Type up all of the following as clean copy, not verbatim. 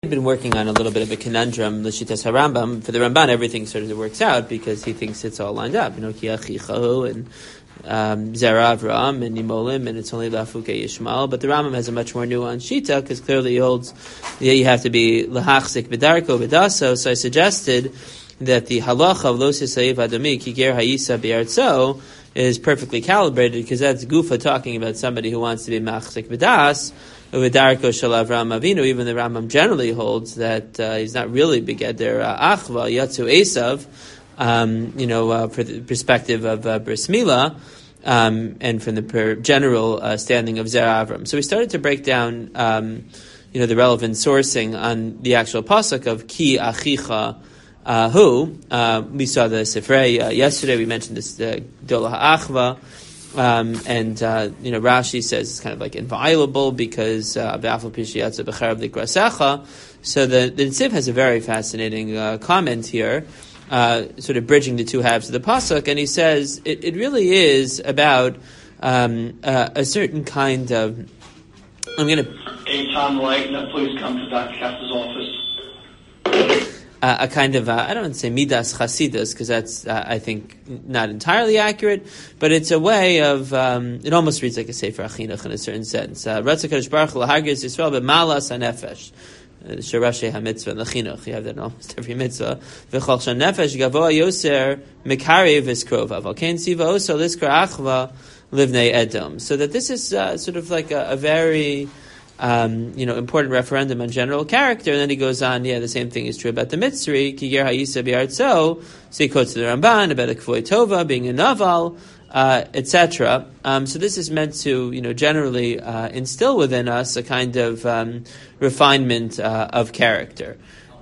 been working on a little bit of a conundrum, L'shitas HaRambam. For the Ramban, everything sort of works out because he thinks it's all lined up. Ki Achichahu and Zera Avram and Nimolim, and it's only Lafuke Yishmael. But the Rambam has a much more nuanced shita because clearly he holds you have to be Lahachzik B'darko B'daso. So I suggested that the halacha of Lo Sisayv Adami Ki Ger Hayisa B'Artso is perfectly calibrated because that's Gufa talking about somebody who wants to be Machzik B'das. Uvidarko shel Avram Avinu, even the Rambam generally holds that he's not really begeder achva yatsu esav, for the perspective of bris milah, and from the general standing of Zera Avram. So we started to break down, the relevant sourcing on the actual pasuk of ki achicha hu. We saw the Sifrei yesterday. We mentioned this Gdola Ha'achva. Rashi says it's kind of like inviolable because so the Nitziv has a very fascinating comment here, sort of bridging the two halves of the pasuk, and he says it really is about a certain kind of. I'm going to. Anytime like that, please come to Dr. Katz's office. A kind of, I don't want to say midas chasidus, because that's, I think, not entirely accurate, but it's a way of, it almost reads like a sefer achinuch in a certain sense. Ratzah Kadosh Baruch Hu l'hargis Yisrael b'malas hanefesh. Sharashi ha-mitzvah l'chinuch. You have that in almost every mitzvah. V'chol shan nefesh gavoa yoser mekarev eskrova. V'alkein siva oso liskar achva livnei edom. So that this is sort of like a very... important referendum on general character, and then he goes on, the same thing is true about the Mitzri, Ki Ger Hayisa B'Artso, so he quotes the Ramban about a Kvoy Tova being a Naval, etc. So this is meant to, generally instill within us a kind of refinement of character.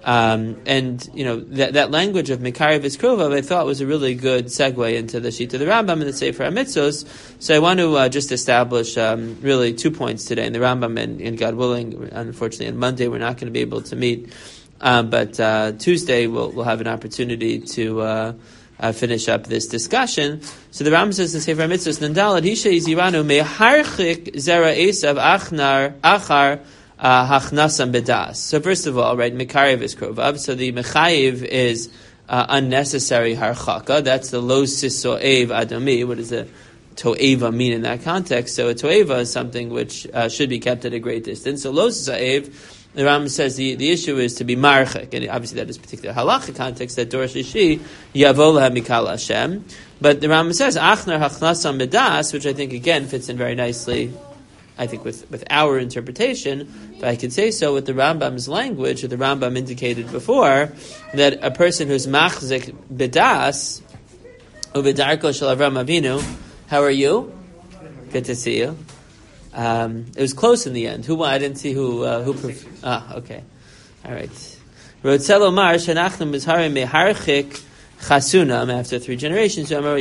That language of Mekarev Eskrova I thought was a really good segue into the Shita of the Rambam and the Sefer HaMitzvos. So I want to just establish really 2 points today in the Rambam, and God willing, unfortunately on Monday we're not going to be able to meet, but Tuesday we'll have an opportunity to finish up this discussion. So the Rambam says in the Sefer HaMitzvos, Nandalad Hisha Yiziranu Meharchik Zera Esav Achar Hachnasam bedas. So first of all, right, Mekarev is krovav. So the mechayiv is unnecessary harchaka. That's the lo sisoev adami. What does a toeva mean in that context? So a toeva is something which should be kept at a great distance. So lo sisoev, the Rambam says the issue is to be marchik, and obviously that is particular halacha context that Dor Shishi yavo laha mikal Hashem. But the Rambam says achnar hachnasam bedas, which I think again fits in very nicely, I think, with our interpretation, if I could say so, with the Rambam's language, or the Rambam indicated before, that a person who's machzik bedas, uvidarko shel Avram Avinu, how are you? Good to see you. It was close in the end. I didn't see who. Okay. All right. Rotzelo mar shenachnu mizharim meharchik Chasunam after 3 generations. Now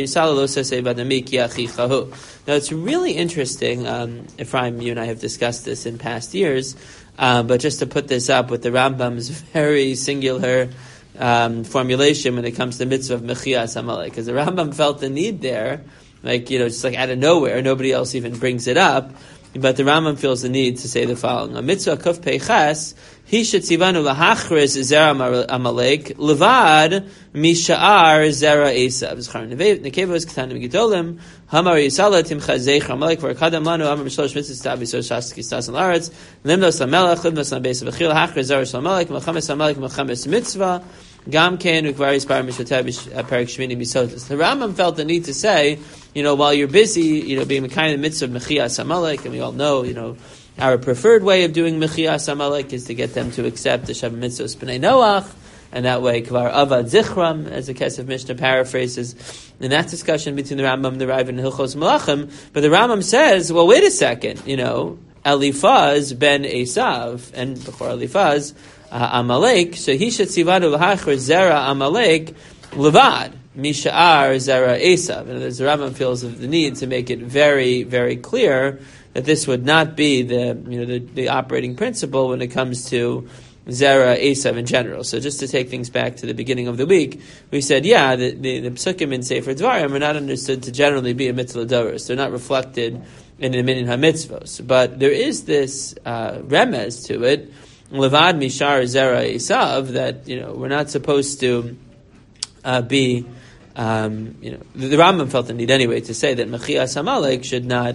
it's really interesting. Ephraim, you and I have discussed this in past years, but just to put this up with the Rambam's very singular formulation when it comes to the mitzvah of Mechias Amalek, because the Rambam felt the need there, just like out of nowhere, nobody else even brings it up. But the Rambam feels the need to say the following: a mitzvah kuf peichas he shetzivanu lahachriz zera amalek levad misha'ar zera esav zchar nekevos ketanim gedolim hamar yisala timcha zeich amalek v'arkadam lanu amar b'shlosh mitzvahs tabi so shastik stas al-aretz limnos lamelech limnos labeis v'chil hachriz zera amalek melchames amalek melchames mitzvah gam ken ukvaris bar mishvatev perik shmini misotas. The Rambam felt the need to say, while you're busy, being the kind of mitzvah of Mechias Amalek, and we all know, our preferred way of doing Mechias Amalek is to get them to accept the Shabbat Mitzvos B'nai Noach, and that way, Kvar Avad Zichram, as the Kesef Mishnah paraphrases, in that discussion between the Rambam and the Rav and Hilchos Malachim, but the Rambam says, well, wait a second, Eliphaz ben Esav, and before Eliphaz, Amalek, so he should sivadu l'hachar zera Amalek levad misha'ar zera Esav. And the Rambam feels of the need to make it very, very clear that this would not be the operating principle when it comes to Zera Esav in general. So just to take things back to the beginning of the week, we said, the psukim in Sefer Dvarim are not understood to generally be a mitzvah doros. They're not reflected in the Minyan HaMitzvos. But there is this remez to it, Levad mishar zera Esav, that we're not supposed to be. The Rambam felt the need anyway to say that Mechias Amalek should not,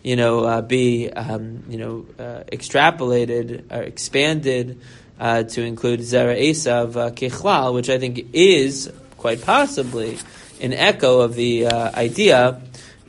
be extrapolated or expanded to include Zera Esav Kichlal, which I think is quite possibly an echo of the idea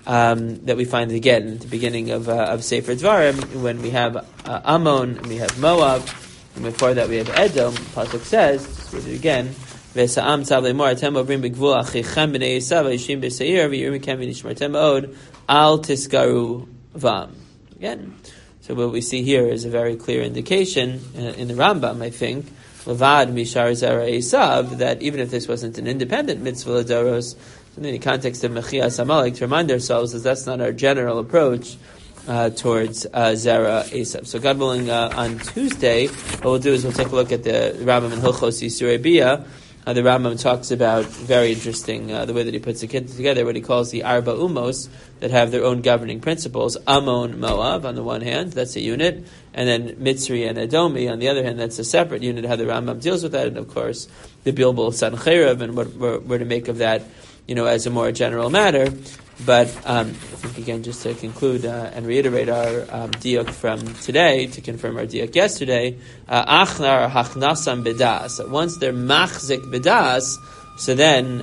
that we find again at the beginning of Sefer Dvarim, when we have Ammon and we have Moab, and before that we have Edom. Pasuk says, just read it again. Vesa'am tzav le'mor atem ovrim b'gvul achichem b'nei Esav ha'yishim b'seir v'yirim mekem v'nishmartem od al tiskaru vam. Again, so what we see here is a very clear indication in the Rambam, I think, levad mishar zera Esav, that even if this wasn't an independent mitzvah l'doros, in the context of Mechias Amalek, to remind ourselves that that's not our general approach towards Zera Esav. So God willing, on Tuesday, what we'll do is we'll take a look at the Rambam in Hilchos Yisurei Bia. The Rambam talks about, very interesting, the way that he puts the kids together, what he calls the Arba Umos, that have their own governing principles. Ammon, Moab, on the one hand, that's a unit, and then Mitzri and Edomi, on the other hand, that's a separate unit, how the Rambam deals with that, and of course, the Bilbul Sancheirav, and what we're to make of that, as a more general matter. But I think, again, just to conclude and reiterate our diuk from today, to confirm our diuk yesterday, achnar hachnasam bedas. Once they're machzik bedas, so then,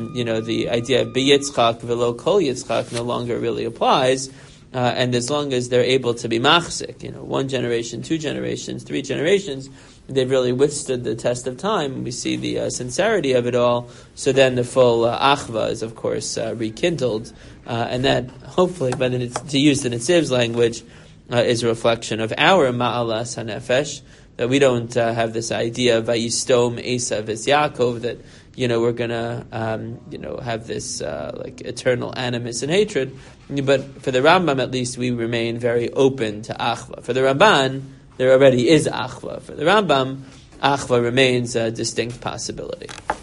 the idea of beyitzchak velo kol yitzchak no longer really applies. And as long as they're able to be machzik, 1 generation, 2 generations, 3 generations, they've really withstood the test of time. We see the sincerity of it all. So then the full achva is, of course, rekindled. And that, hopefully, but to use the Nitziv's language, is a reflection of our ma'alas hanefesh, that we don't have this idea of vayistom Esav es Yaakov, that, we're going to, have this eternal animus and hatred. But for the Rambam, at least, we remain very open to achva. For the Ramban, there already is achva. For the Rambam, achva remains a distinct possibility.